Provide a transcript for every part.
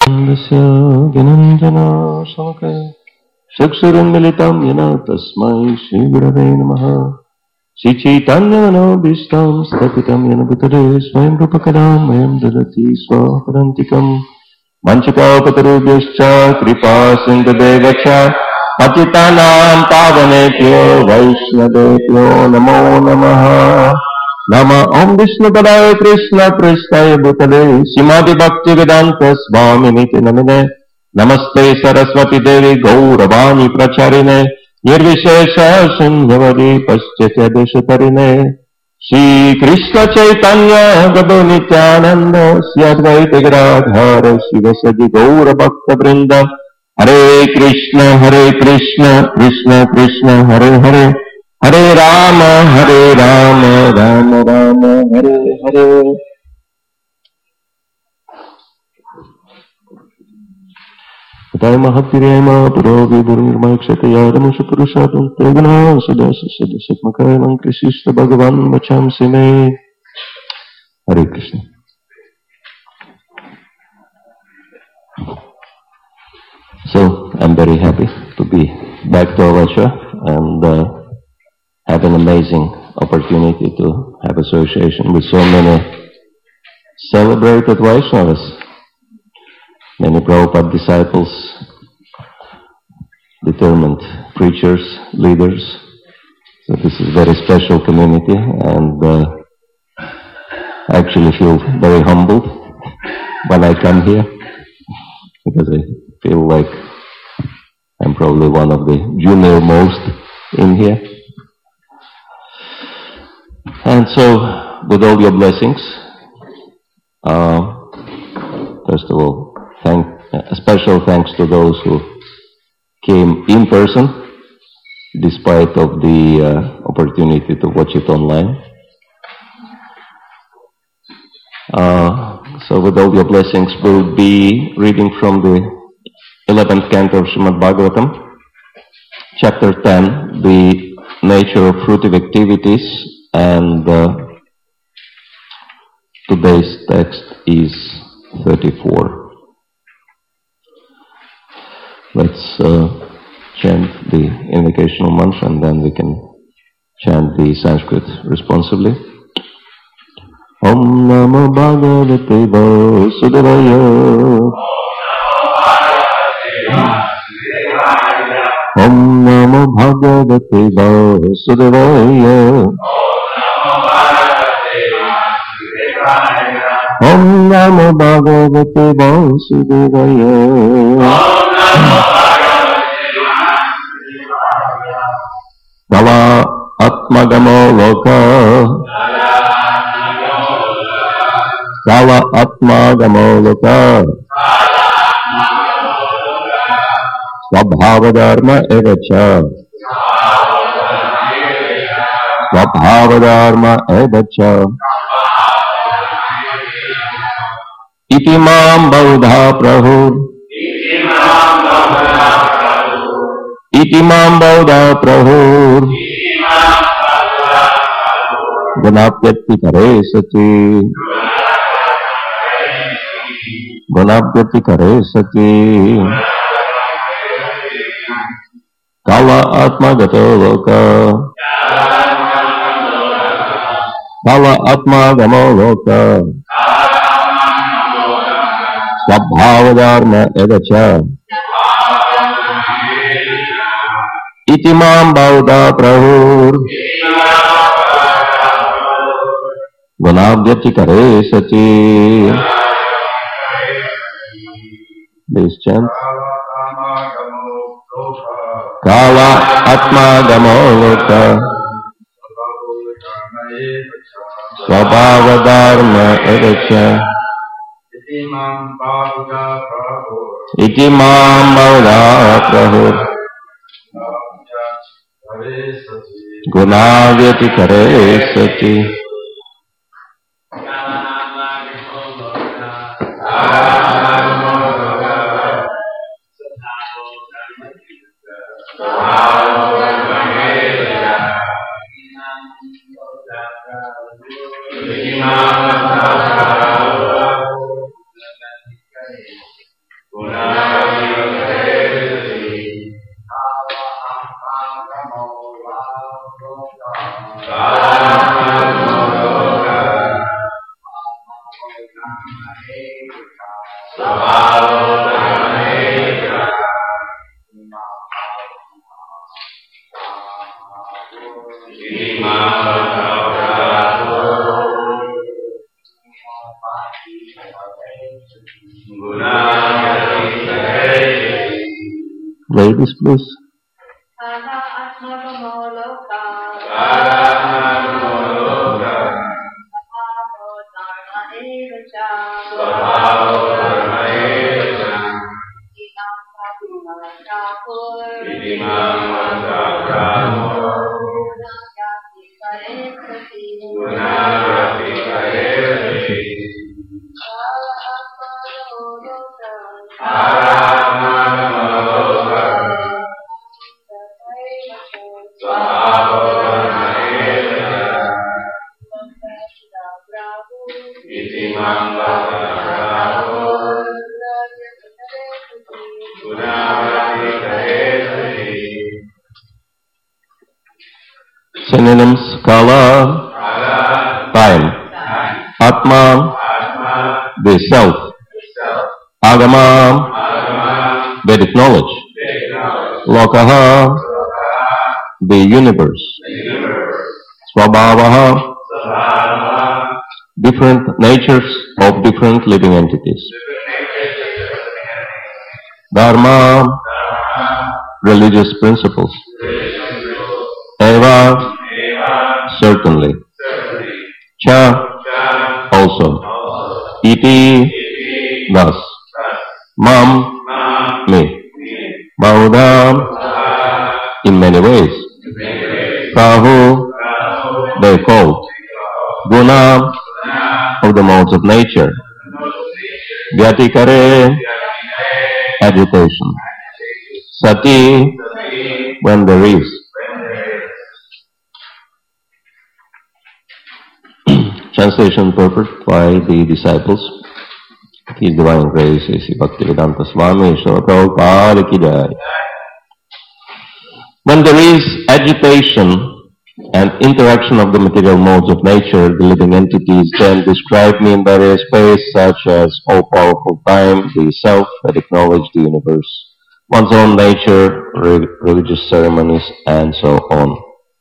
तस्य ज्ञानञ्जना शमकय चक्षुरुन्मिलितं येन तस्मै श्रीगुरवे नमः। श्रीचैतन्यमनोभीष्टं स्थापितं येन भूतले स्वयं रूपकदा मह्यं ददति स्वपदान्तिकम्। वञ्चितकल्पतरुभ्यश्च कृपा सिन्धुभ्यश्च पतितानां पावनेभ्यो वैष्णवेभ्यो नमो नमः। नमः ॐ विष्णुपदाय कृष्णपृष्ठाय भूतले श्रीमद्भक्तिवेदान्त स्वामिनिति नमिने। नमस्ते सरस्वती देवी गौरवाणी प्रचारिणे निर्विशेष शून्यवदी पश्चात्यदेशतरिणे। श्रीकृष्ण चैतन्य प्रभु नित्यानंद श्री अद्वैत गिरिधर शिवसदि गौर भक्त वृंद। हरे कृष्ण कृष्ण कृष्ण हरे हरे, हरे राम राम राम हरे हरे। तय महत्तिरेम पुरो विभुर्निर्मक्षतयादमुष पुरुषादं तेगुना सदसत्मकायं कृष्ण भगवान् वचांसि मे। हरे Krishna. So I'm very happy to be back to Avacha and have an amazing opportunity to have association with so many celebrated Vaishnavas, many Prabhupada disciples, determined preachers, leaders. So this is a very special community, and I actually feel very humbled when I come here, because I feel like I'm probably one of the junior most in here. And so, with all your blessings, first of all, a special thanks to those who came in person, despite of the opportunity to watch it online. So with all your blessings, we'll be reading from the 11th canto of Srimad Bhagavatam, chapter 10, the nature of fruitive activities, and today's text is 34. Let's chant the invocational mantra, and then we can chant the Sanskrit responsibly. Om Namo Bhagavate Vasudevaya. Om Namo Bhagavate Vasudevaya. Om Namo Bhagavate Vasudevaya. Kala Atmagamo Loka. Kala Atmagamo Loka. Swabhavadharma evacha. Swabhavadharma evacha. Iti mam baudha prahur. Iti mam baudha prahur. Gunapyati kare sati. Gunapyati kare sati. Kala atma gato loka. Kala atma gamo loka. Swabhavadharma evacha. Iti mam baudha prahur. Gunabhyati kare sati. Please chant. Kala atma gamo loka. Swabhavadharma evacha. Iti mam baudha prahur. Gunavyati kare sati. Ladies, please. Synonyms: Kala, time; Atma, the self; Agama, Vedic knowledge; Lokaha, the universe; Swabhavaha, different natures of different living entities; Dharma, religious principles; Eva, certainly; Cha, also; Iti, thus; Mam, me; Bahudam, in many ways; Prahu, they called; Guna, of the modes of nature; Vyatikare, agitation; Sati, when there is. Translation purport by the disciples. His Divine Grace is Bhaktivedanta Swami Srila Prabhupada Ki Jai. When there is agitation and interaction of the material modes of nature, the living entities then describe me in various ways, such as all-powerful time, the self, Vedic knowledge, the universe, one's own nature, religious ceremonies, and so on.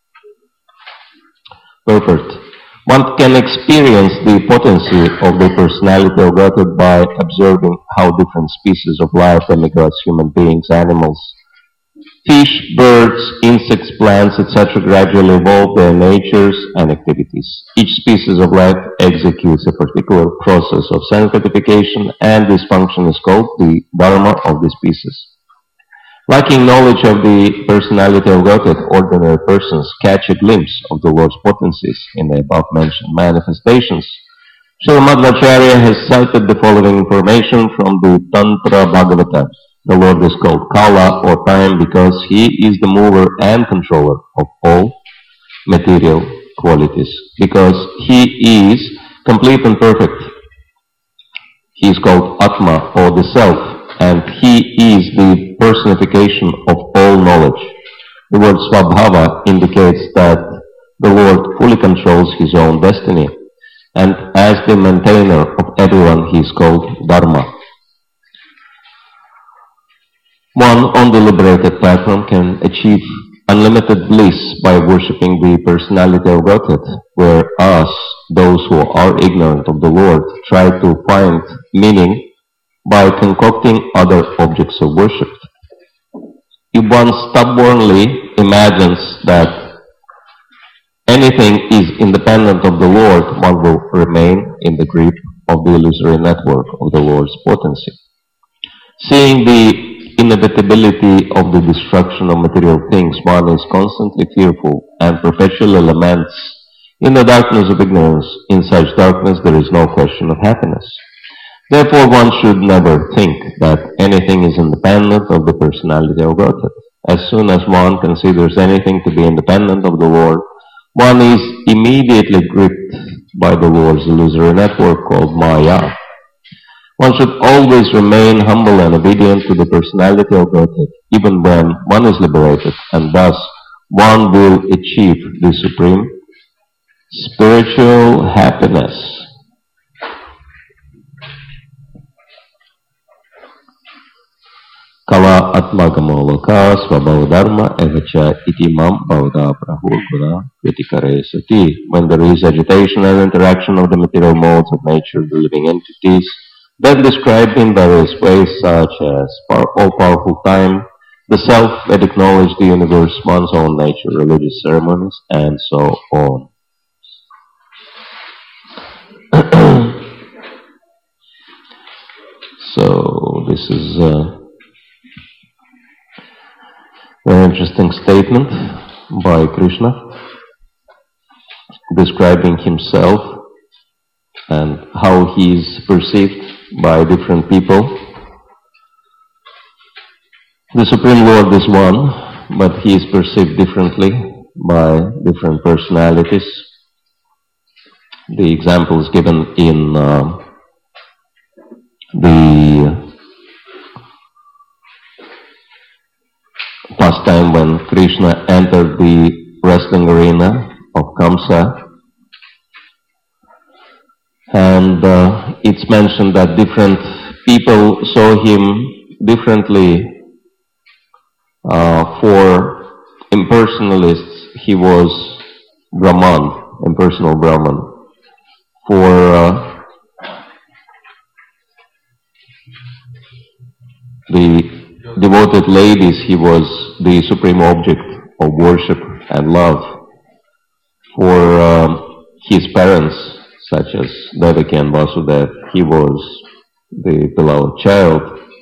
Purport. One can experience the potency of the personality of God by observing how different species of life, demigods, human beings, animals, fish, birds, insects, plants, etc. gradually evolve their natures and activities. Each species of life executes a particular process of sanctification, and this function is called the dharma of the species. Lacking knowledge of the personality of Godhead, ordinary persons catch a glimpse of the Lord's potencies in the above-mentioned manifestations. Srila Madhvacharya has cited the following information from the Tantra Bhagavata. The Lord is called Kala, or time, because He is the mover and controller of all material qualities. Because He is complete and perfect, He is called Atma, or the Self, and He is the personification of all knowledge. The word Swabhava indicates that the Lord fully controls His own destiny, and as the maintainer of everyone, He is called Dharma. One on the liberated platform can achieve unlimited bliss by worshipping the personality of Godhead, whereas those who are ignorant of the Lord try to find meaning by concocting other objects of worship. If one stubbornly imagines that anything is independent of the Lord, one will remain in the grip of the illusory network of the Lord's potency. Seeing the inevitability of the destruction of material things, one is constantly fearful and perpetually laments in the darkness of ignorance. In such darkness there is no question of happiness. Therefore one should never think that anything is independent of the personality of Godhead. As soon as one considers anything to be independent of the Lord, one is immediately gripped by the Lord's illusory network called Maya. One should always remain humble and obedient to the personality of Godhead, even when one is liberated, and thus one will achieve the supreme spiritual happiness. Kala atmagamo loka svabhava dharma evacha iti mam bhavada prahurguna vitikare sati. When there is agitation and interaction of the material modes of nature, the living entities, then described in various ways such as all-powerful time, the self, Vedic knowledge, the universe, one's own nature, religious ceremonies, and so on. So this is a very interesting statement by Krishna describing himself and how he is perceived by different people. The Supreme Lord is one, but he is perceived differently by different personalities. The example is given in the pastime when Krishna entered the wrestling arena of Kamsa. And it's mentioned that different people saw him differently. For impersonalists, he was Brahman, impersonal Brahman. For the devoted ladies, he was the supreme object of worship and love. For his parents, such as Devaki and Vasudeva, he was the beloved child.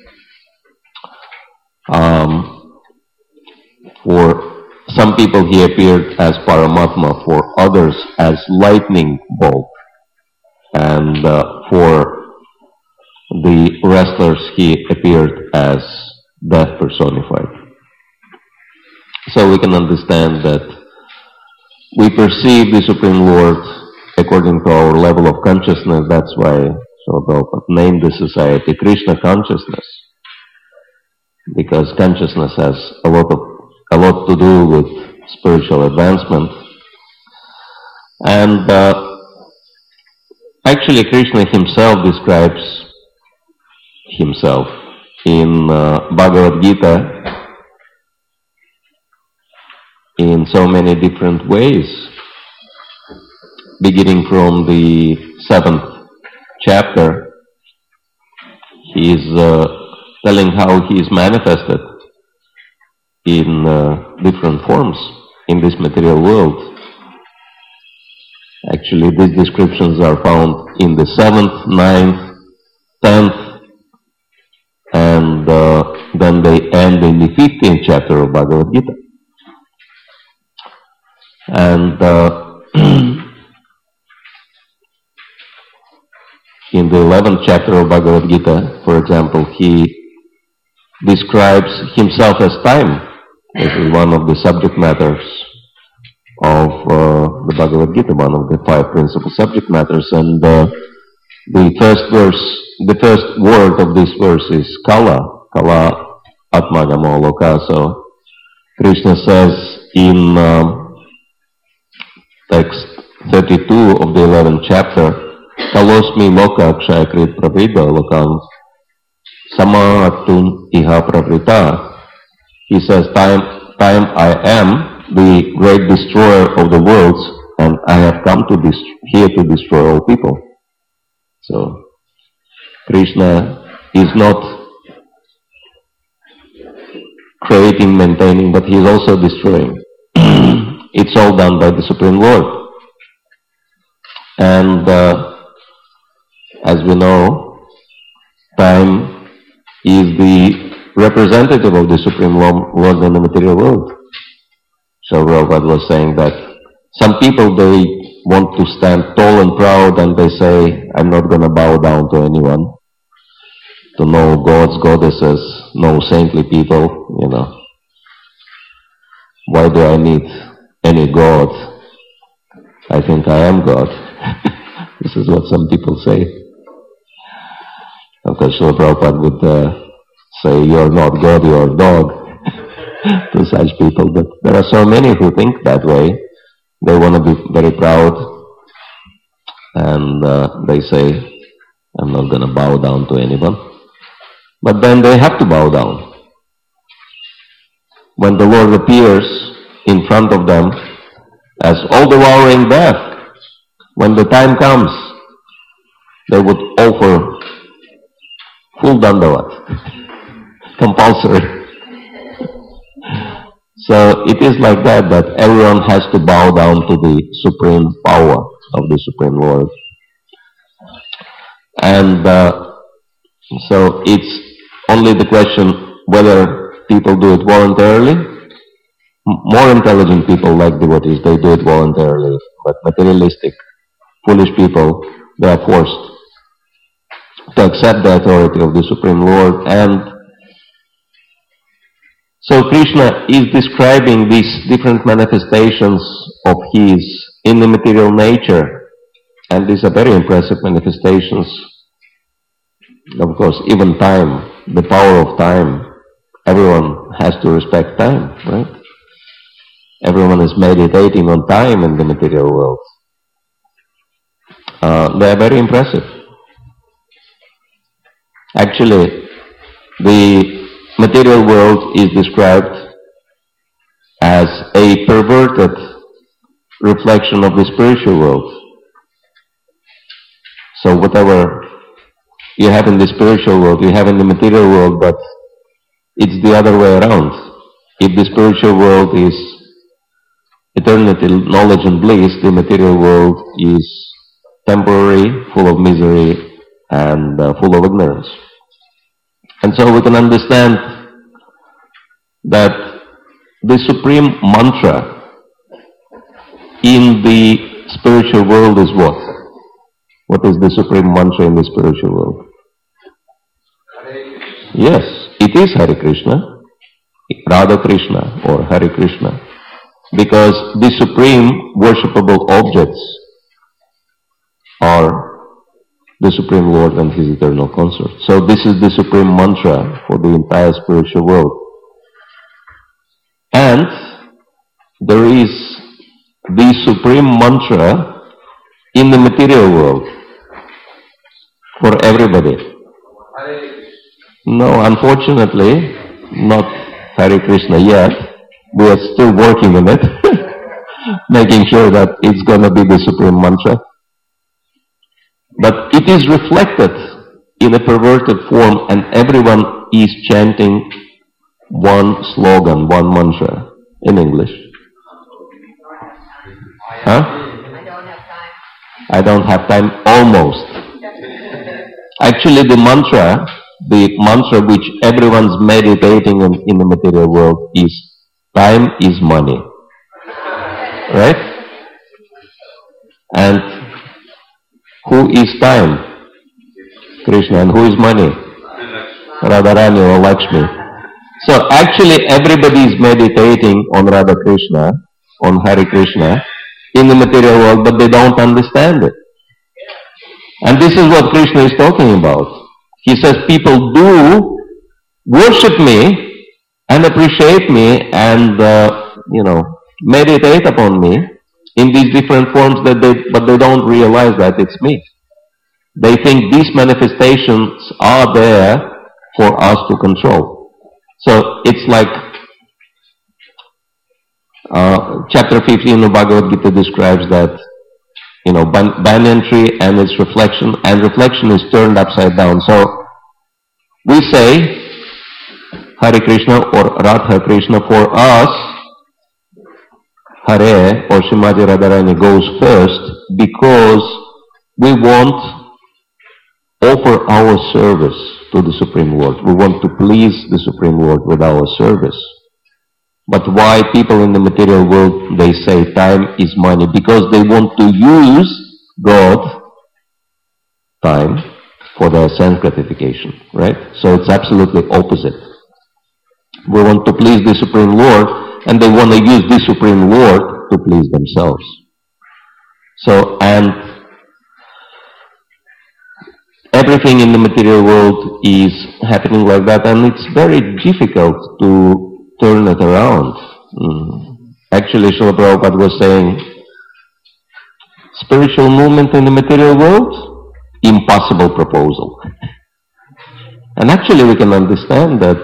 For some people he appeared as Paramatma, for others as lightning bolt, and for the wrestlers he appeared as death personified. So we can understand that we perceive the Supreme Lord according to our level of consciousness. That's why Srila Prabhupada named the society Krishna consciousness, because consciousness has a lot to do with spiritual advancement. And actually Krishna himself describes himself in Bhagavad Gita in so many different ways, beginning from the 7th chapter. He is telling how he is manifested in different forms in this material world. Actually, these descriptions are found in the 7th, 9th, 10th, and then they end in the 15th chapter of Bhagavad Gita. And in the 11th chapter of Bhagavad Gita, for example, he describes himself as time. This is one of the subject matters of the Bhagavad Gita, one of the 5 principal subject matters. And the first word of this verse is Kala, Kala Atmagamo Loka. So Krishna says in text 32 of the 11th chapter, Kalosmi Loka Kshayakrit Pravrida Lokam Samatun Iha Pravrita. He says, time I am the great destroyer of the worlds, and I have come to here to destroy all people. So Krishna is not creating, maintaining, but he is also destroying. It's all done by the Supreme Lord. And as we know, time is the representative of the Supreme Lord in the material world. So Prabhupada was saying that some people, they want to stand tall and proud, and they say, I'm not going to bow down to anyone, to no gods, goddesses, no saintly people, you know. Why do I need any god? I think I am God. This is what some people say. Of course, Srila Prabhupada would say, "You're not God, you're a dog," to such people. But there are so many who think that way. They want to be very proud, and they say, "I'm not going to bow down to anyone." But then they have to bow down. When the Lord appears in front of them as all-devouring death, when the time comes, they would offer full dandavat, compulsory. So it is like that everyone has to bow down to the supreme power of the Supreme Lord. And so it's only the question whether people do it voluntarily. More intelligent people, like devotees, they do it voluntarily. But materialistic, foolish people, they are forced to accept the authority of the Supreme Lord. And so Krishna is describing these different manifestations of His in the material nature. And these are very impressive manifestations. Of course, even time, the power of time. Everyone has to respect time, right? Everyone is meditating on time in the material world. They are very impressive. Actually, the material world is described as a perverted reflection of the spiritual world. So whatever you have in the spiritual world, you have in the material world, but it's the other way around. If the spiritual world is eternity, knowledge and bliss, the material world is temporary, full of misery, and full of ignorance. And so we can understand that the supreme mantra in the spiritual world is what? What is the supreme mantra in the spiritual world? Yes, it is Hare Krishna, Radha Krishna or Hare Krishna, because the supreme worshipable objects are the Supreme Lord and His eternal consort. So this is the supreme mantra for the entire spiritual world. And there is the supreme mantra in the material world for everybody. No, unfortunately, not Hare Krishna yet. We are still working on it, making sure that it's going to be the supreme mantra. But it is reflected in a perverted form, and everyone is chanting one slogan, one mantra in English. Huh? I don't have time, almost. Actually, the mantra which everyone's meditating in the material world is time is money. Right? And who is time? Krishna. And who is money? Radharani or Lakshmi. So actually everybody is meditating on Radha Krishna, on Hare Krishna in the material world, but they don't understand it. And this is what Krishna is talking about. He says people do worship me and appreciate me and meditate upon me in these different forms, but they don't realize that it's me. They think these manifestations are there for us to control. So it's like chapter 15 of Bhagavad Gita describes that, banyan tree and its reflection, and reflection is turned upside down. So we say Hare Krishna or Radha Krishna. For us, Hare or Srimati Radharani goes first because we want offer our service to the Supreme Lord. We want to please the Supreme Lord with our service. But why people in the material world, they say time is money? Because they want to use God, time, for their sense gratification, right? So it's absolutely opposite. We want to please the Supreme Lord, and they want to use the Supreme Lord to please themselves. So, and everything in the material world is happening like that, and it's very difficult to turn it around. Actually, Srila Prabhupada was saying, spiritual movement in the material world, impossible proposal. And actually we can understand that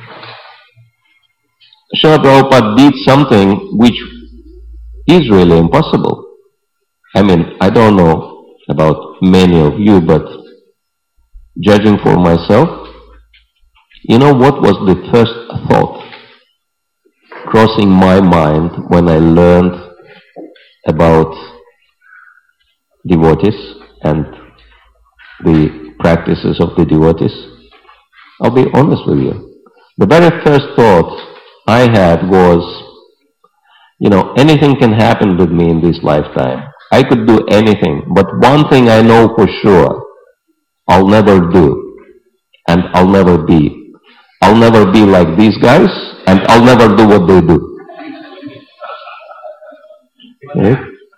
Srila Prabhupada did something which is really impossible. I mean, I don't know about many of you, but judging for myself, you know what was the first thought crossing my mind when I learned about devotees and the practices of the devotees? I'll be honest with you. The very first thought I had was, anything can happen with me in this lifetime. I could do anything, but one thing I know for sure, I'll never do, and I'll never be. I'll never be like these guys, and I'll never do what they do. Okay?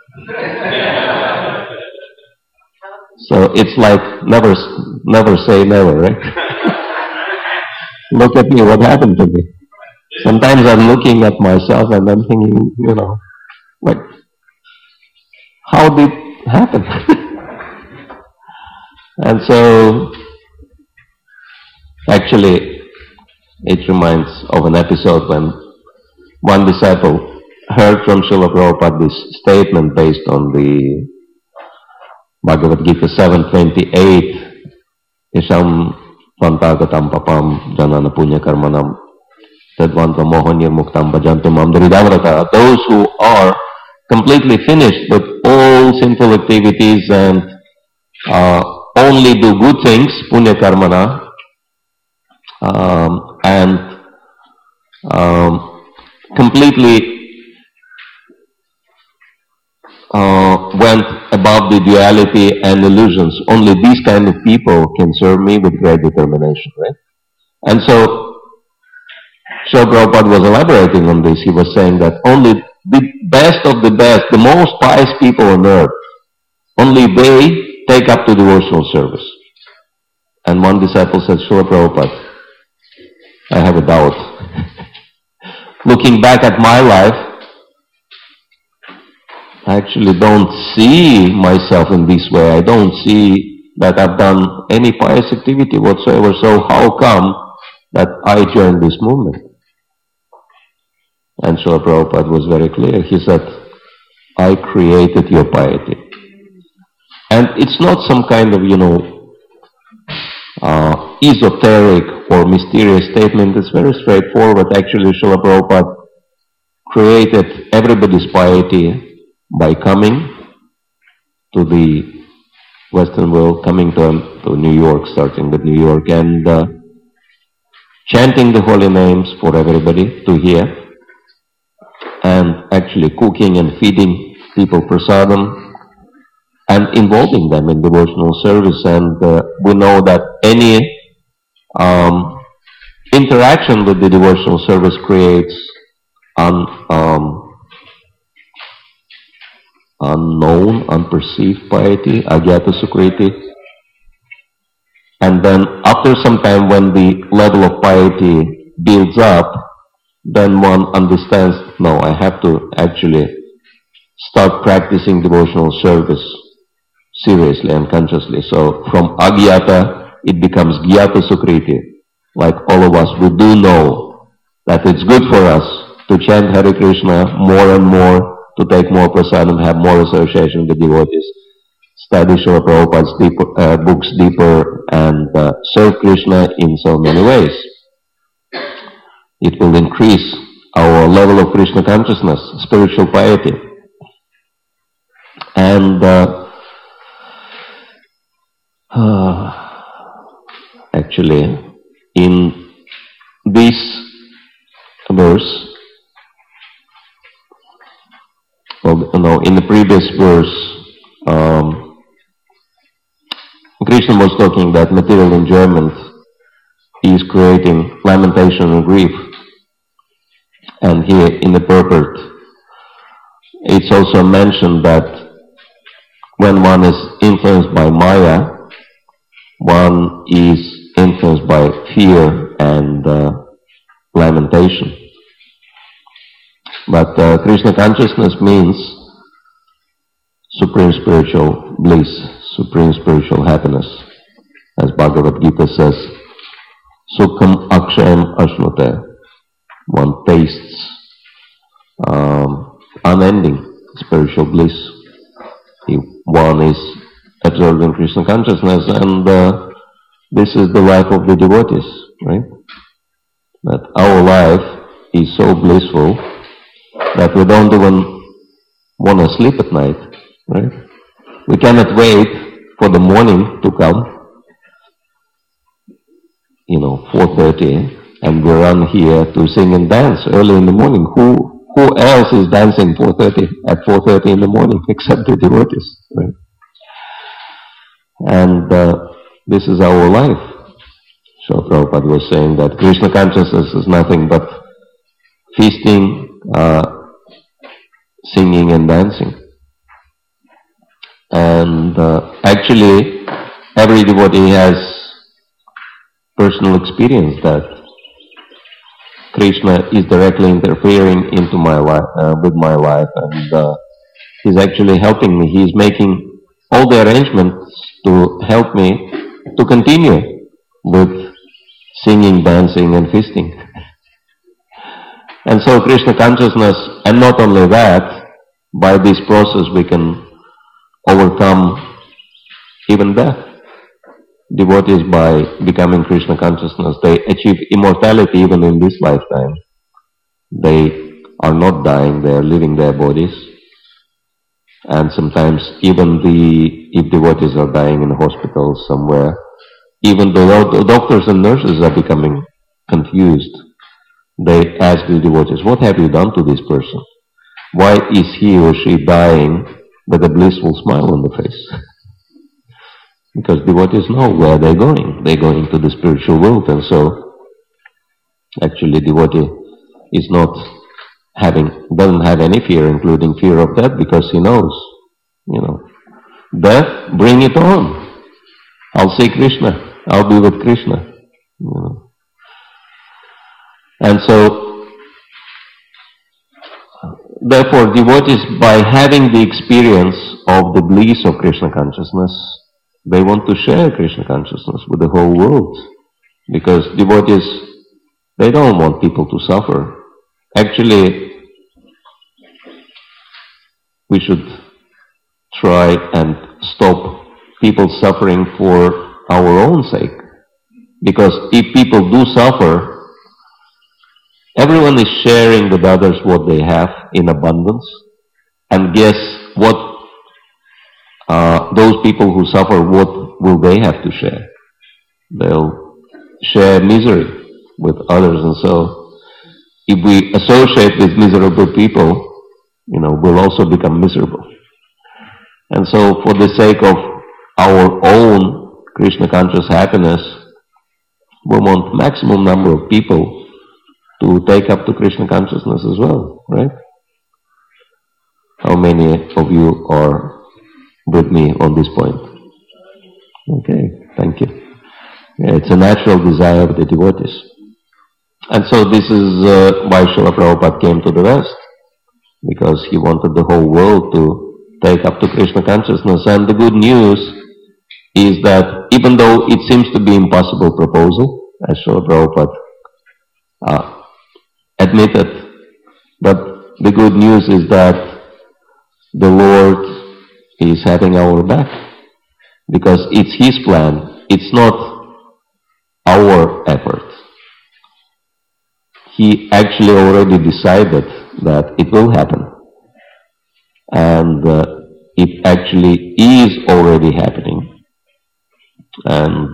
So it's like never say never, right? Look at me, what happened to me? Sometimes I'm looking at myself and I'm thinking, like, how did it happen? And so, actually, it reminds of an episode when one disciple heard from Srila Prabhupada this statement based on the Bhagavad Gita 7:28, Isham Pantagatam papam janana punya karmanam tadvanta mohanir muktam bhajantumam dridhavrata. Those who are completely finished with all sinful activities and only do good things, punya karmana, and completely went above the duality and illusions. Only these kind of people can serve me with great determination, right? And so, Srila Prabhupada was elaborating on this. He was saying that only the best of the best, the most pious people on earth, only they take up to devotional service. And one disciple said, Srila Prabhupada, I have a doubt. Looking back at my life, I actually don't see myself in this way. I don't see that I've done any pious activity whatsoever. So how come that I joined this movement? And Srila Prabhupada was very clear. He said, I created your piety. And it's not some kind of, esoteric or mysterious statement. It's very straightforward. Actually, Srila Prabhupada created everybody's piety by coming to the Western world, coming to New York, starting with New York, and chanting the holy names for everybody to hear, and actually cooking and feeding people prasadam, and involving them in devotional service. And we know that any interaction with the devotional service creates unknown, unperceived piety, agyata sukriti. And then after some time, when the level of piety builds up, then one understands, no, I have to actually start practicing devotional service seriously and consciously. So from agyata, it becomes gyata sukriti. Like all of us, we do know that it's good for us to chant Hare Krishna more and more, to take more prasadam, have more association with devotees, study Srila Prabhupada's books deeper, and serve Krishna in so many ways. It will increase our level of Krishna consciousness, spiritual piety. And actually, in this verse, in the previous verse, Krishna was talking that material enjoyment is creating lamentation and grief. And here in the purport, it's also mentioned that when one is influenced by Maya, one is influenced by fear and lamentation. But Krishna consciousness means supreme spiritual bliss, supreme spiritual happiness. As Bhagavad Gita says, Sukham Akshayam Ashnute. One tastes unending spiritual bliss if one is absorbing Krishna consciousness, and this is the life of the devotees, right? That our life is so blissful that we don't even want to sleep at night, right? We cannot wait for the morning to come, 4:30, and we run here to sing and dance early in the morning. Who else is dancing at 4:30 in the morning except the devotees, right? And this is our life. So Prabhupada was saying that Krishna consciousness is nothing but feasting, singing and dancing. And actually, every devotee has personal experience that Krishna is directly interfering into my life, with my life, and he's actually helping me. He's making all the arrangements to help me to continue with singing, dancing and feasting. And so Krishna consciousness, and not only that, by this process we can overcome even death. Devotees, by becoming Krishna consciousness, they achieve immortality even in this lifetime. They are not dying, they are leaving their bodies. And sometimes even if devotees are dying in hospitals somewhere, even the doctors and nurses are becoming confused. They ask the devotees, what have you done to this person? Why is he or she dying with a blissful smile on the face? Because devotees know where they're going. They're going to the spiritual world, and so actually devotee is doesn't have any fear, including fear of death, because he knows, death, bring it on. I'll see Krishna. I'll be with Krishna. And so, therefore, devotees, by having the experience of the bliss of Krishna consciousness, they want to share Krishna consciousness with the whole world. Because devotees, they don't want people to suffer. Actually, we should try and stop people suffering for our own sake. Because if people do suffer, everyone is sharing with others what they have in abundance. And guess what? Those people who suffer, what will they have to share? They'll share misery with others. And so, if we associate with miserable people, we'll also become miserable. And so, for the sake of our own Krishna conscious happiness, we want maximum number of people to take up to Krishna consciousness as well, right? How many of you are with me on this point? Okay, thank you. Yeah, it's a natural desire of the devotees. And so this is why Srila Prabhupada came to the West, because he wanted the whole world to take up to Krishna consciousness. And the good news is that even though it seems to be impossible proposal, as Srila Prabhupada admitted, but the good news is that the Lord is having our back, because it's His plan, it's not our effort. He actually already decided that it will happen, and it actually is already happening. And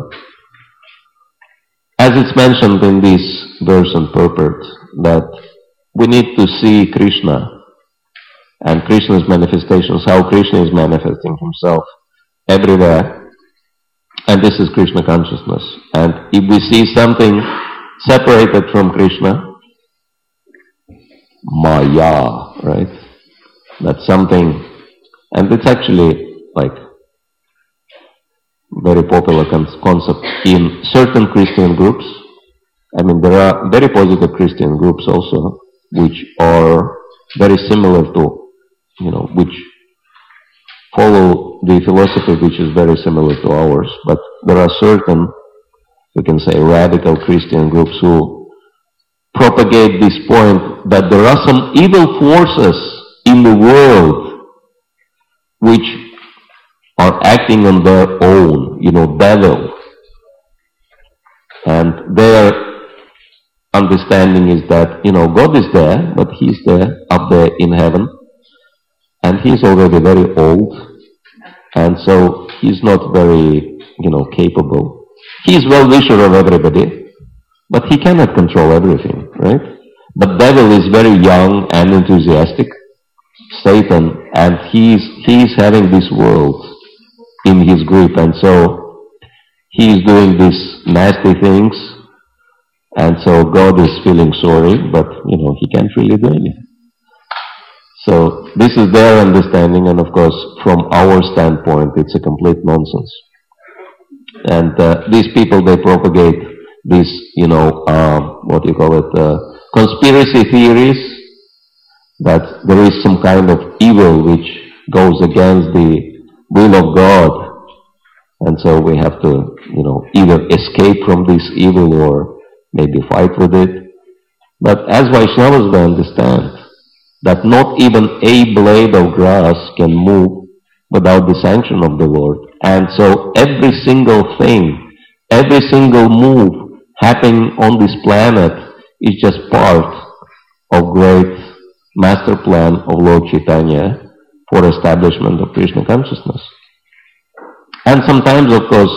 as it's mentioned in this verse and purport, that we need to see Krishna and Krishna's manifestations, how Krishna is manifesting Himself everywhere. And this is Krishna consciousness. And if we see something separated from Krishna, Maya, right? That's something, and it's actually like very popular concept in certain Christian groups. I mean, there are very positive Christian groups also, which are very similar to, which follow the philosophy which is very similar to ours. But there are certain, we can say, radical Christian groups who propagate this point that there are some evil forces in the world which are acting on their own, devil. And their understanding is that, God is there, but He's there, up there in heaven, and He's already very old, and so He's not very, capable. He's well-wisher of everybody, but He cannot control everything, right? But devil is very young and enthusiastic, Satan, and he's having this world in his grip, and so he's doing these nasty things, and so God is feeling sorry, but He can't really do anything. So this is their understanding, and of course from our standpoint it's a complete nonsense. And these people, they propagate these, conspiracy theories, that there is some kind of evil which goes against the will of God, and so we have to, either escape from this evil or maybe fight with it. But as Vaishnavas, we understand that not even a blade of grass can move without the sanction of the Lord. And so every single thing, every single move happening on this planet is just part of great master plan of Lord Chaitanya for establishment of Krishna consciousness. And sometimes, of course,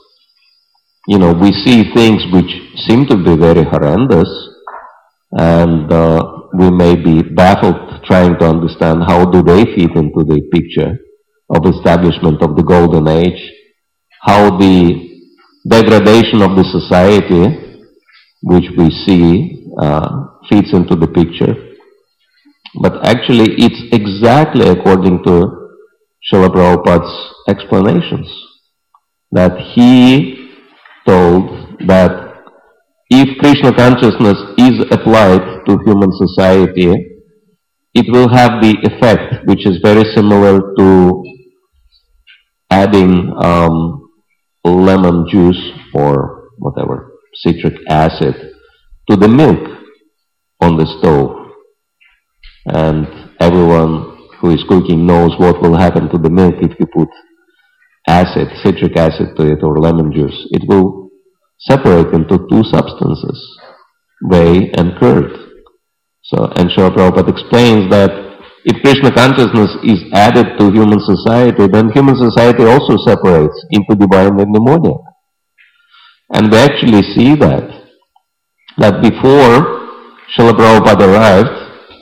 we see things which seem to be very horrendous, and we may be baffled trying to understand how do they fit into the picture of establishment of the golden age, how the degradation of the society which we see fits into the picture. But actually it's exactly according to Srila Prabhupada's explanations, that he told that if Krishna consciousness is applied to human society, it will have the effect which is very similar to adding lemon juice or whatever, citric acid, to the milk on the stove. And everyone who is cooking knows what will happen to the milk if you put acid, citric acid to it, or lemon juice. It will separate into two substances, whey and curd. So, and Srila Prabhupada explains that if Krishna consciousness is added to human society, then human society also separates into divine and demoniac. And we actually see that before Srila Prabhupada arrived,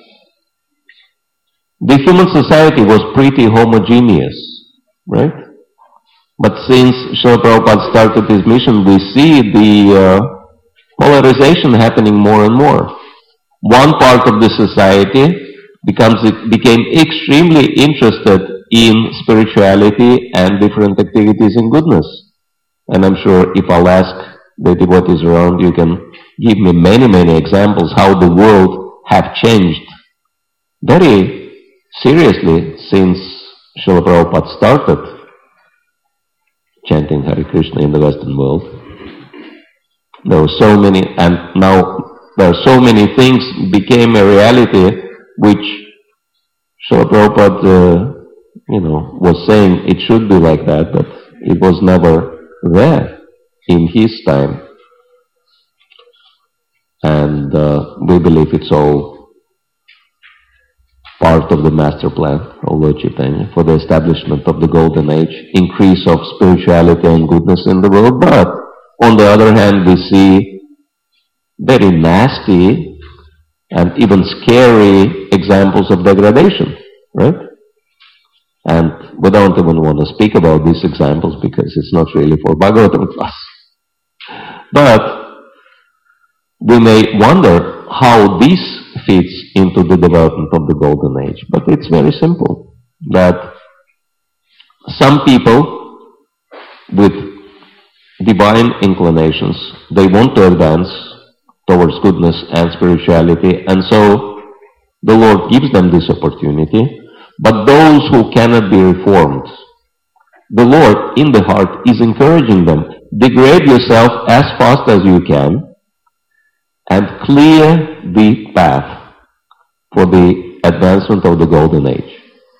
the human society was pretty homogeneous, right? But since Srila Prabhupada started his mission, we see the polarization happening more and more. One part of the society became extremely interested in spirituality and different activities in goodness. And I'm sure if I'll ask the devotees around, you can give me many, many examples how the world have changed very seriously since Srila Prabhupada started chanting Hare Krishna in the Western world. There were so many, and now there are so many things became a reality which Srila Prabhupada, was saying it should be like that, but it was never there in his time. And we believe it's all part of the master plan of Lord Chaitanya for the establishment of the golden age, increase of spirituality and goodness in the world. But on the other hand, we see very nasty and even scary examples of degradation, right? And we don't even want to speak about these examples because it's not really for Bhagavatam class. But we may wonder how this fits into the development of the golden age. But it's very simple, that some people with divine inclinations. They want to advance towards goodness and spirituality, and so the Lord gives them this opportunity. But those who cannot be reformed, the Lord in the heart is encouraging them. Degrade yourself as fast as you can and clear the path for the advancement of the golden age.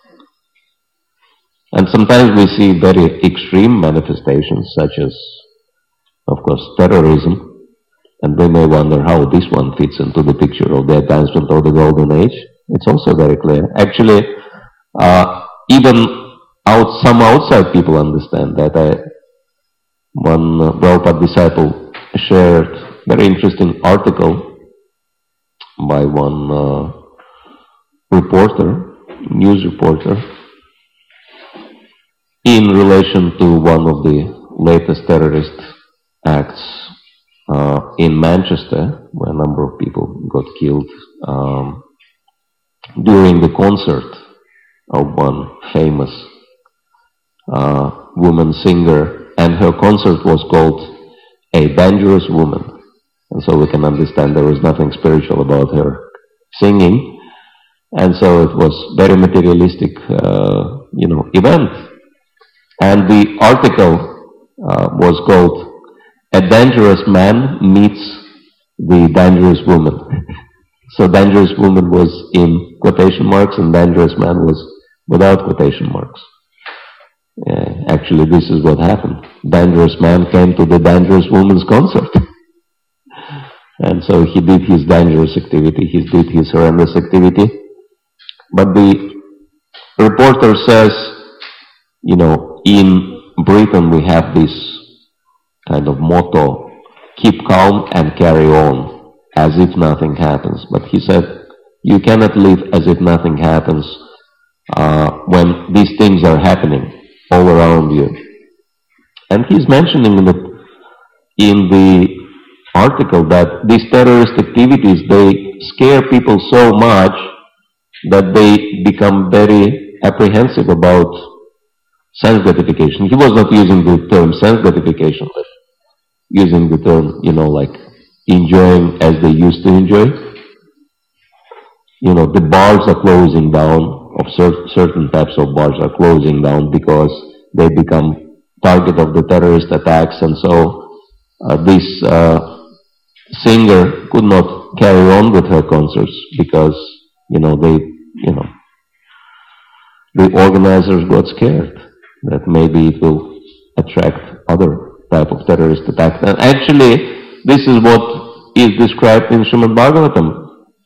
And sometimes we see very extreme manifestations such as, of course, terrorism. And we may wonder how this one fits into the picture of the advancement of the golden age. It's also very clear. Actually, even some outside people understand that. One Prabhupada disciple shared a very interesting article by one news reporter, in relation to one of the latest terrorist acts in Manchester, where a number of people got killed during the concert of one famous woman singer, and her concert was called A Dangerous Woman. And so we can understand there was nothing spiritual about her singing, and so it was very materialistic, event. And the article was called A Dangerous Man Meets the Dangerous Woman. So dangerous woman was in quotation marks and dangerous man was without quotation marks. Actually, this is what happened. Dangerous man came to the dangerous woman's concert. And so he did his dangerous activity, he did his horrendous activity. But the reporter says, in Britain we have this kind of motto, keep calm and carry on, as if nothing happens. But he said, you cannot live as if nothing happens when these things are happening all around you. And he's mentioning in the article that these terrorist activities, they scare people so much that they become very apprehensive about sense gratification. He was not using the term sense gratification, but using the term, like enjoying as they used to enjoy. The bars are closing down, of certain types of bars are closing down because they become target of the terrorist attacks, and so this singer could not carry on with her concerts because, the organizers got scared that maybe it will attract other type of terrorist attacks. And actually, this is what is described in Srimad Bhagavatam.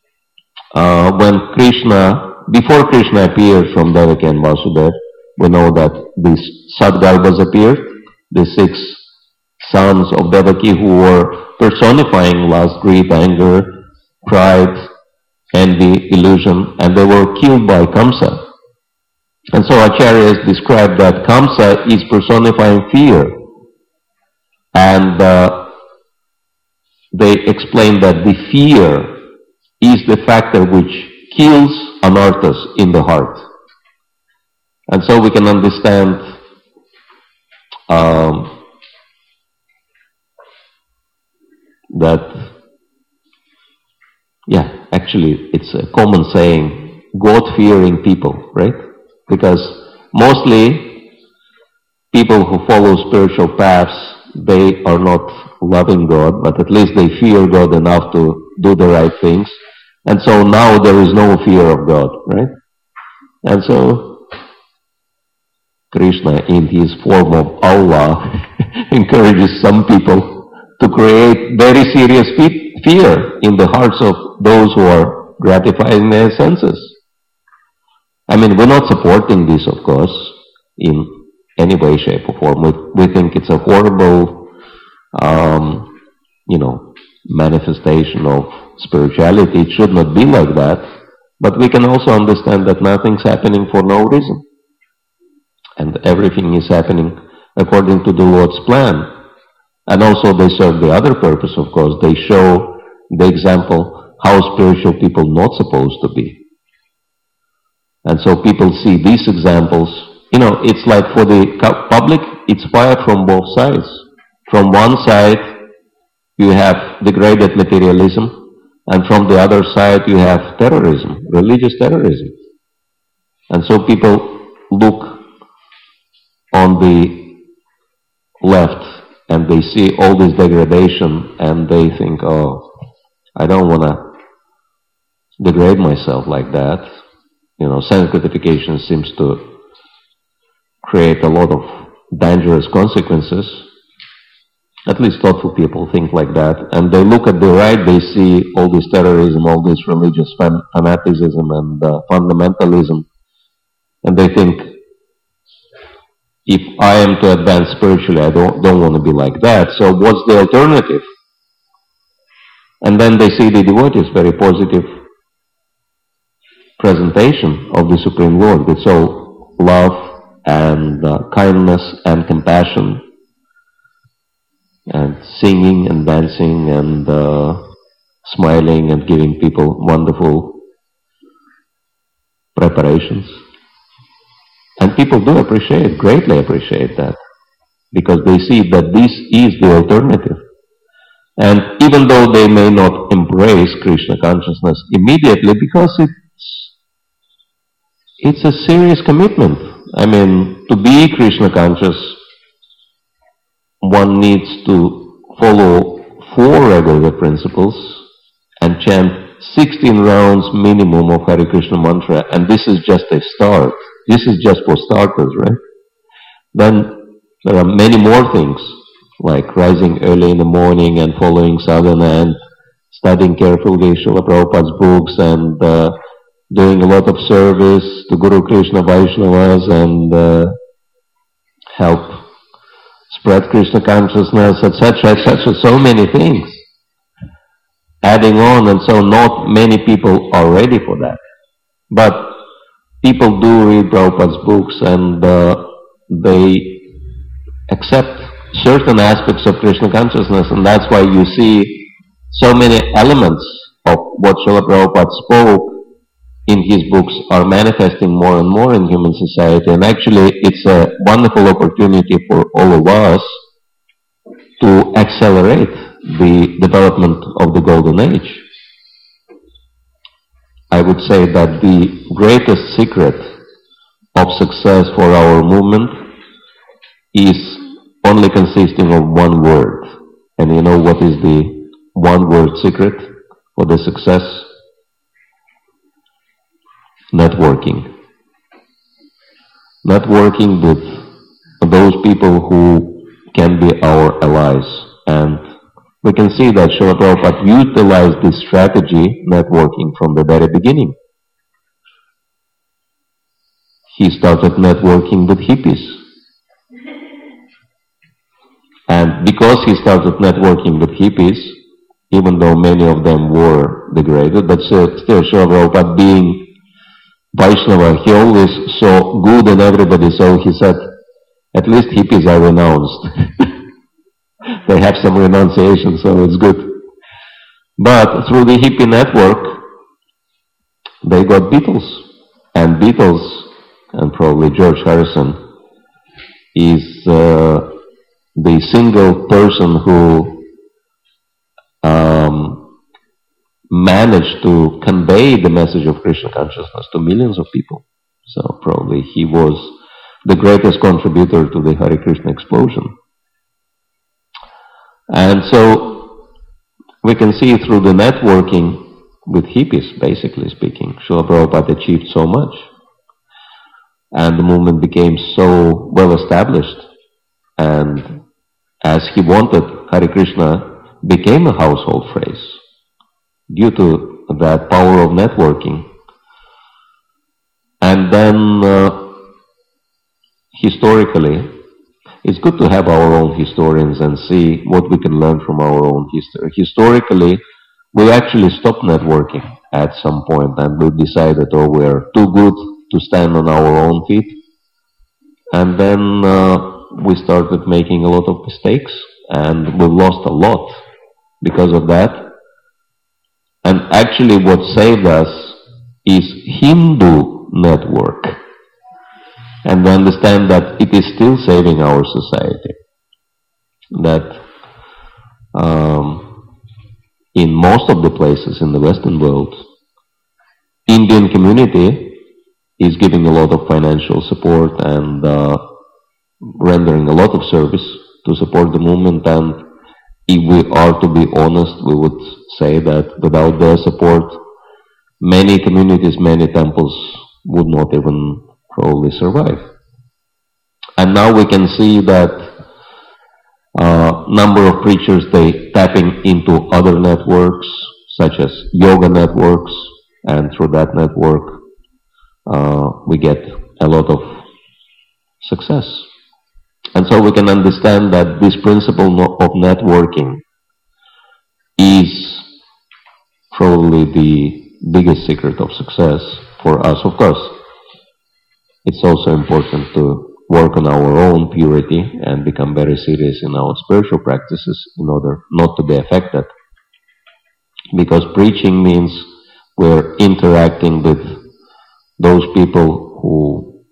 Before Krishna appeared from Devaki and Vasudeva, we know that these Sadgarbhas appeared, the 6 sons of Devaki who were personifying lust, greed, anger, pride, envy, illusion, and they were killed by Kamsa. And so Acharyas described that Kamsa is personifying fear. And they explained that the fear is the factor which kills anarthas in the heart. And so we can understand that, actually it's a common saying, God-fearing people, right? Because mostly people who follow spiritual paths, they are not loving God, but at least they fear God enough to do the right things. And so now there is no fear of God, right? And so Krishna, in his form of Allah, encourages some people to create very serious fear in the hearts of those who are gratifying their senses. I mean, we're not supporting this, of course, in any way, shape, or form. We think it's a horrible, manifestation of spirituality. It should not be like that. But we can also understand that nothing's happening for no reason. And everything is happening according to the Lord's plan. And also they serve the other purpose, of course. They show the example how spiritual people not supposed to be. And so people see these examples it's like for the public, it's fire from both sides. From one side, you have degraded materialism, and from the other side, you have terrorism, religious terrorism. And so people look on the left and they see all this degradation and they think, oh, I don't want to degrade myself like that. Self-gratification seems to create a lot of dangerous consequences. At least thoughtful people think like that. And they look at the right, they see all this terrorism, all this religious fanaticism and fundamentalism. And they think, if I am to advance spiritually, I don't want to be like that. So what's the alternative? And then they see the devotees, very positive presentation of the Supreme Lord. It's all love and kindness and compassion and singing and dancing and smiling and giving people wonderful preparations. And people do appreciate, greatly appreciate that, because they see that this is the alternative. And even though they may not embrace Krishna consciousness immediately, because it's a serious commitment. I mean, to be Krishna conscious, one needs to follow 4 regular principles and chant 16 rounds minimum of Hare Krishna mantra, and this is just a start. This is just for starters, right? Then there are many more things, like rising early in the morning and following sadhana and studying carefully Srila Prabhupada's books and doing a lot of service to Guru Krishna Vaishnavas and help spread Krishna consciousness, etc., etc., so many things. Adding on, and so not many people are ready for that. But people do read Prabhupada's books and they accept certain aspects of Krishna consciousness, and that's why you see so many elements of what Srila Prabhupada spoke in his books are manifesting more and more in human society. And actually it's a wonderful opportunity for all of us to accelerate the development of the Golden Age. I would say that the greatest secret of success for our movement is only consisting of one word. And you know what is the one word secret for the success? Networking. Networking with those people who can be our allies. And we can see that Srila Prabhupada utilized this strategy, networking, from the very beginning. He started networking with hippies. And because he started networking with hippies, even though many of them were degraded, but still Srila Prabhupada, being Vaishnava, he always saw good in everybody, so he said, at least hippies are renounced. They have some renunciation, so it's good. But through the hippie network, they got Beatles. And Beatles, and probably George Harrison, is the single person who managed to convey the message of Krishna consciousness to millions of people. So probably he was the greatest contributor to the Hare Krishna explosion. And so we can see through the networking with hippies, basically speaking, Srila Prabhupada achieved so much. And the movement became so well established. And as he wanted, Hare Krishna became a household phrase due to that power of networking. And then historically, it's good to have our own historians and see what we can learn from our own history. Historically, we actually stopped networking at some point, and we decided, oh, we're too good to stand on our own feet. And then we started making a lot of mistakes, and we've lost a lot because of that. And actually what saved us is Hindu network. And we understand that it is still saving our society. That in most of the places in the Western world, Indian community is giving a lot of financial support and rendering a lot of service to support the movement. And if we are to be honest, we would say that without their support, many communities, many temples would not even probably survive. And now we can see that number of preachers, they tapping into other networks, such as yoga networks, and through that network, we get a lot of success. And so we can understand that this principle of networking is probably the biggest secret of success for us. Of course, it's also important to work on our own purity and become very serious in our spiritual practices in order not to be affected. Because preaching means we're interacting with those people who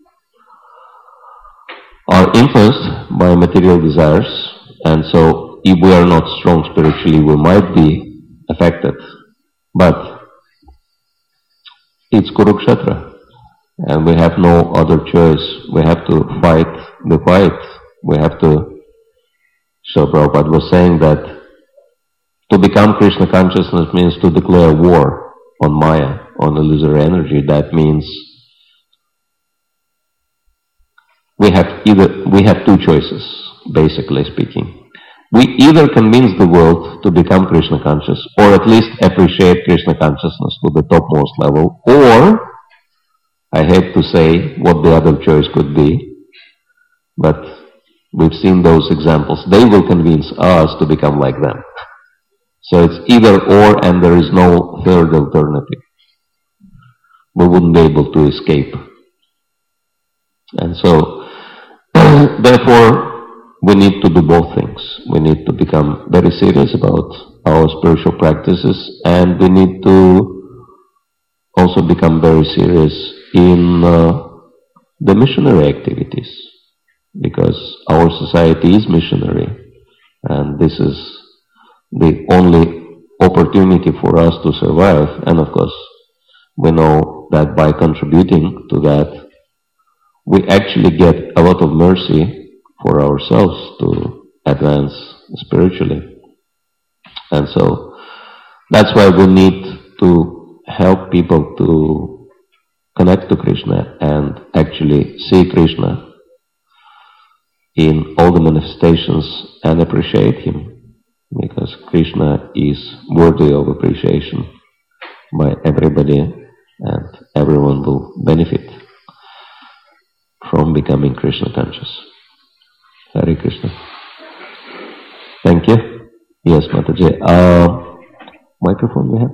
are influenced by material desires, and so if we are not strong spiritually, we might be affected. But it's Kurukshetra. And we have no other choice. We have to fight the fight. We have to... So Prabhupada was saying that to become Krishna consciousness means to declare war on Maya, on illusory energy. That means we have two choices, basically speaking. We either convince the world to become Krishna conscious, or at least appreciate Krishna consciousness to the topmost level, or I hate to say what the other choice could be, but we've seen those examples. They will convince us to become like them. So it's either or, and there is no third alternative. We wouldn't be able to escape. And so, therefore, we need to do both things. We need to become very serious about our spiritual practices, and we need to also become very serious in the missionary activities, because our society is missionary, and this is the only opportunity for us to survive. And of course, we know that by contributing to that, we actually get a lot of mercy for ourselves to advance spiritually. And so that's why we need to help people to connect to Krishna and actually see Krishna in all the manifestations and appreciate him, because Krishna is worthy of appreciation by everybody, and everyone will benefit from becoming Krishna conscious. Hare Krishna. Thank you. Yes, Mataji. Microphone we have?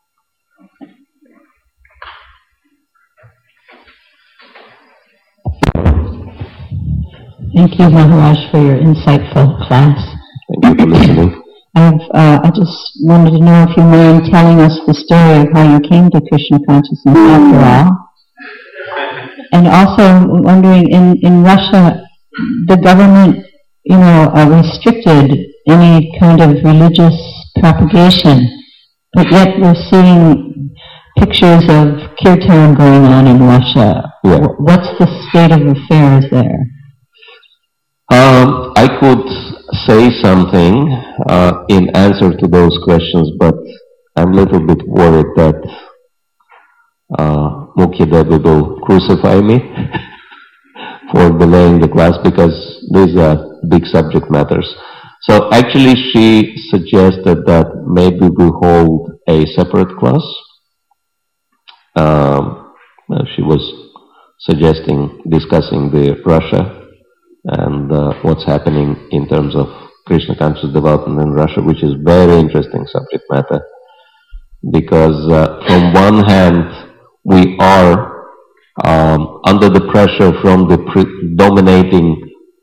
Thank you, Maharaj, for your insightful class. Thank you for listening. I just wanted to know if you mind telling us the story of how you came to Krishna consciousness after all. And also wondering, in Russia, the government, restricted any kind of religious propagation, but yet we're seeing pictures of kirtan going on in Russia. Yeah. What's the state of affairs there? I could say something in answer to those questions, but I'm a little bit worried that Mukhya Devi will crucify me for delaying the class, because these are big subject matters. So actually she suggested that maybe we hold a separate class. She was suggesting discussing the Russia and what's happening in terms of Krishna conscious development in Russia, which is very interesting subject matter, because from one hand we are under the pressure from the dominating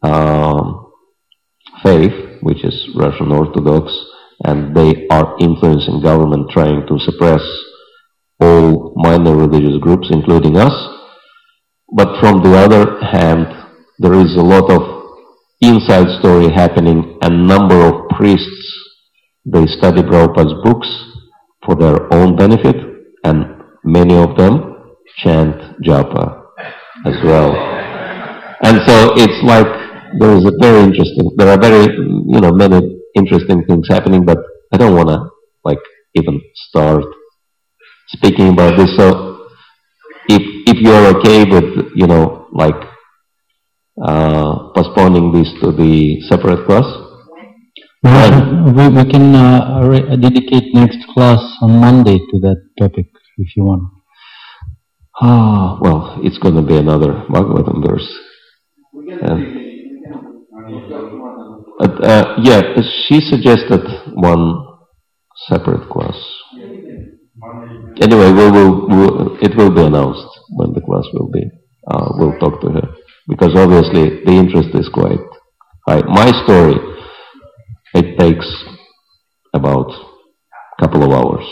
faith, which is Russian Orthodox, and they are influencing government, trying to suppress all minor religious groups, including us. But from the other hand, there is a lot of inside story happening. A number of priests, they study Prabhupada's books for their own benefit, and many of them chant japa as well. And so it's like there are very, many interesting things happening, but I don't want to even start speaking about this. So if you're okay with, postponing this to the separate class, we can dedicate next class on Monday to that topic if you want. Well, it's going to be another Bhagavatam verse. She suggested one separate class. Anyway, it will be announced when the class will be. We'll talk to her, because obviously the interest is quite high. My story, it takes about a couple of hours.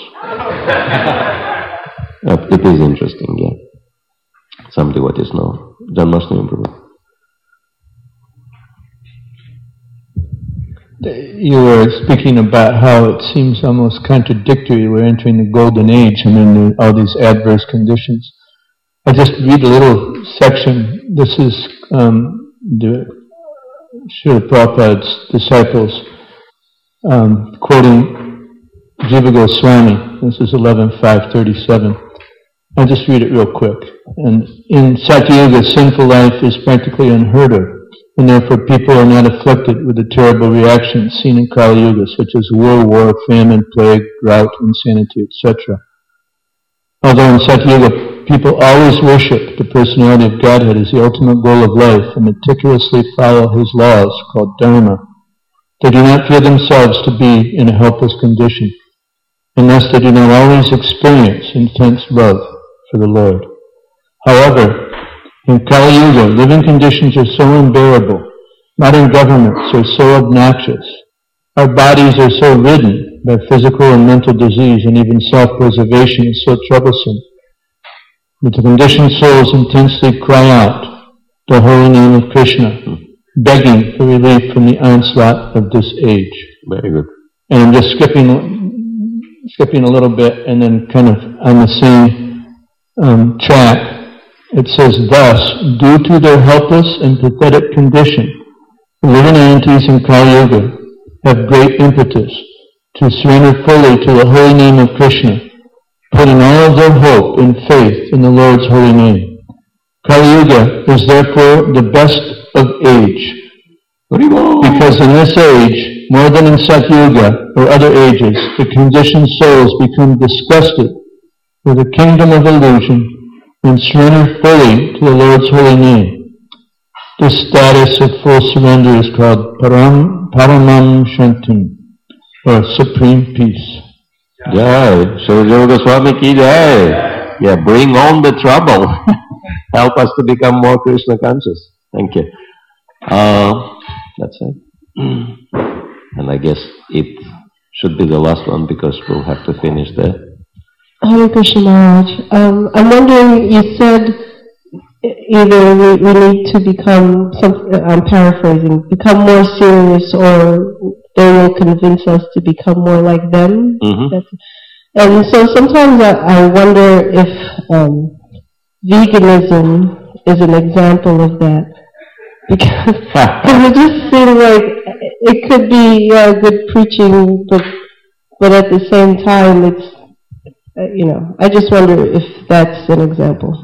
It is interesting, yeah. Some devotees know. Janmashtami Prabhu. You were speaking about how it seems almost contradictory. We're entering the golden age, all these adverse conditions. I just read a little section. This is the Srila Prabhupada's disciples quoting Jiva Goswami. This is 11.537. I'll just read it real quick. And in Satyuga, sinful life is practically unheard of, and therefore people are not afflicted with the terrible reactions seen in Kali Yuga, such as world war, famine, plague, drought, insanity, etc. Although in Satyuga, people always worship the personality of Godhead as the ultimate goal of life and meticulously follow His laws, called Dharma, they do not feel themselves to be in a helpless condition, and thus they do not always experience intense love for the Lord. However, in Kali Yuga, living conditions are so unbearable, modern governments are so obnoxious, our bodies are so ridden by physical and mental disease, and even self-preservation is so troublesome, that the conditioned souls intensely cry out the holy name of Krishna, begging for relief from the onslaught of this age. Very good. And I'm just skipping a little bit, and then kind of on the same track, it says, thus, due to their helpless and pathetic condition, the living entities in Kali Yuga have great impetus to surrender fully to the holy name of Krishna, putting all of their hope and faith in the Lord's holy name. Kali Yuga is therefore the best of age, because in this age, more than in Satyuga or other ages, the conditioned souls become disgusted with the kingdom of illusion and surrender fully to the Lord's holy name. This status of full surrender is called Paramam Shantim, or supreme peace. Jai, Srila Goswami ki jai. Yeah, bring on the trouble. Help us to become more Krishna conscious. Thank you. That's it. And I guess it should be the last one, because we'll have to finish there. Hare Krishna Maharaj. I'm wondering, you said either we need to become, I'm paraphrasing, become more serious, or they will convince us to become more like them. Mm-hmm. And so sometimes I wonder if veganism is an example of that. Because it just seems like it could be good preaching, but at the same time it's, I just wonder if that's an example.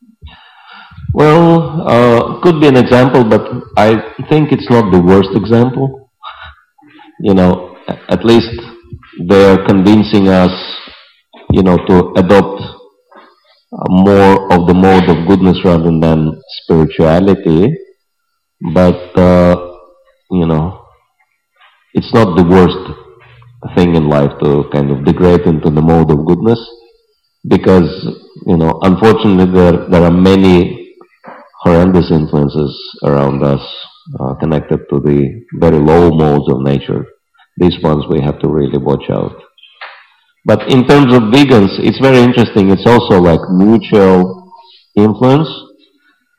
Well, could be an example, but I think it's not the worst example. At least they're convincing us, to adopt more of the mode of goodness rather than spirituality. But, it's not the worst thing in life to kind of degrade into the mode of goodness, because, unfortunately there are many horrendous influences around us connected to the very low modes of nature. These ones we have to really watch out. But in terms of vegans, it's very interesting. It's also like mutual influence.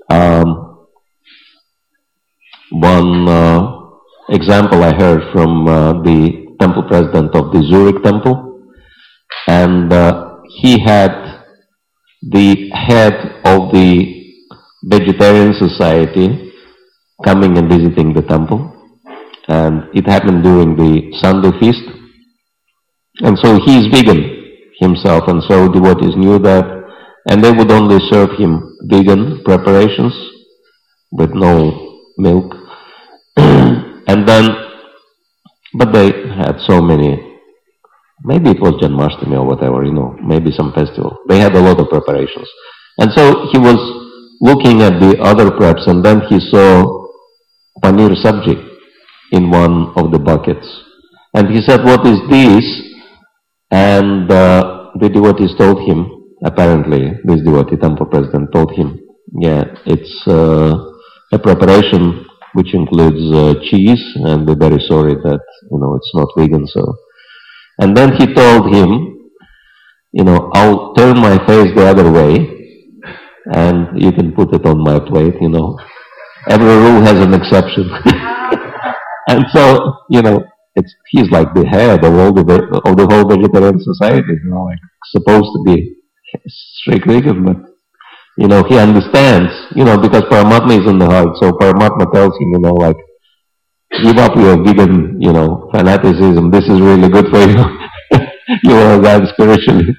One example I heard from the temple president of the Zurich temple, and he had the head of the vegetarian society coming and visiting the temple, and it happened during the Sunday feast, and so he is vegan himself, and so devotees knew that, and they would only serve him vegan preparations with no milk. And then, but they had so many, maybe it was Janmashtami or whatever, maybe some festival. They had a lot of preparations. And so he was looking at the other preps, and then he saw paneer sabji in one of the buckets. And he said, "What is this?" And the devotees told him, apparently this devotee, temple president, told him, "Yeah, it's a preparation which includes cheese, and we're very sorry that, it's not vegan, so." And then he told him, "I'll turn my face the other way, and you can put it on my plate, Every rule has an exception." And so, he's like the head of all of the whole vegetarian society, like supposed to be strict vegan, but he understands, because Paramatma is in the heart, so Paramatma tells him, give up your vegan, fanaticism, this is really good for you. You will advance spiritually.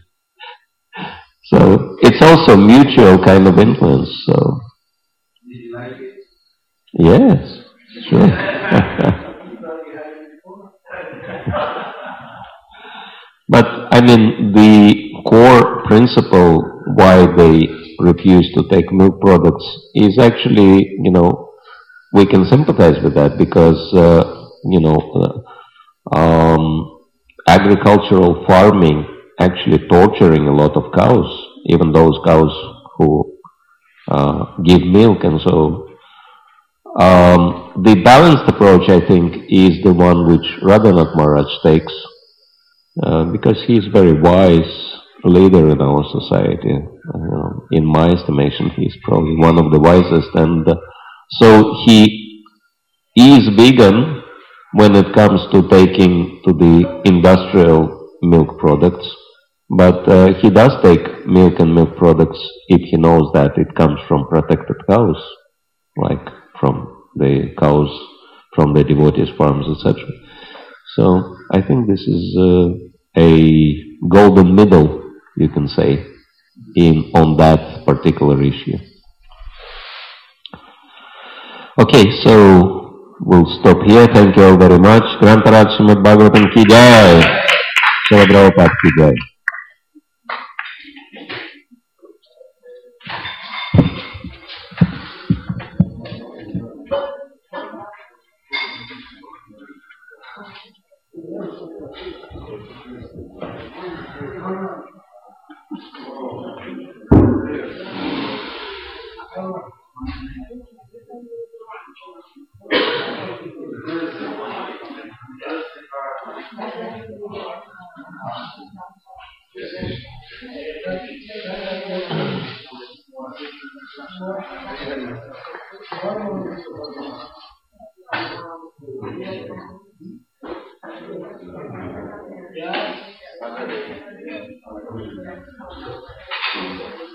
So it's also mutual kind of influence, so. Did you like it? Yes, sure. But, the core principle why they refuse to take milk products is actually, we can sympathize with that because, agricultural farming actually torturing a lot of cows, even those cows who give milk, and so the balanced approach, I think, is the one which Radhanath Maharaj takes, because he is a very wise leader in our society. In my estimation, he is probably one of the wisest, and so he is vegan when it comes to taking to the industrial milk products, but he does take milk and milk products if he knows that it comes from protected cows, like from the cows from the devotees' farms, etc. So I think this is a golden middle, you can say, on that particular issue. Okay, so we'll stop here. Thank you all very much. Grantaraj Srimad Bhagavatam ki jai. Srila Prabhupada ki jai. Yeah.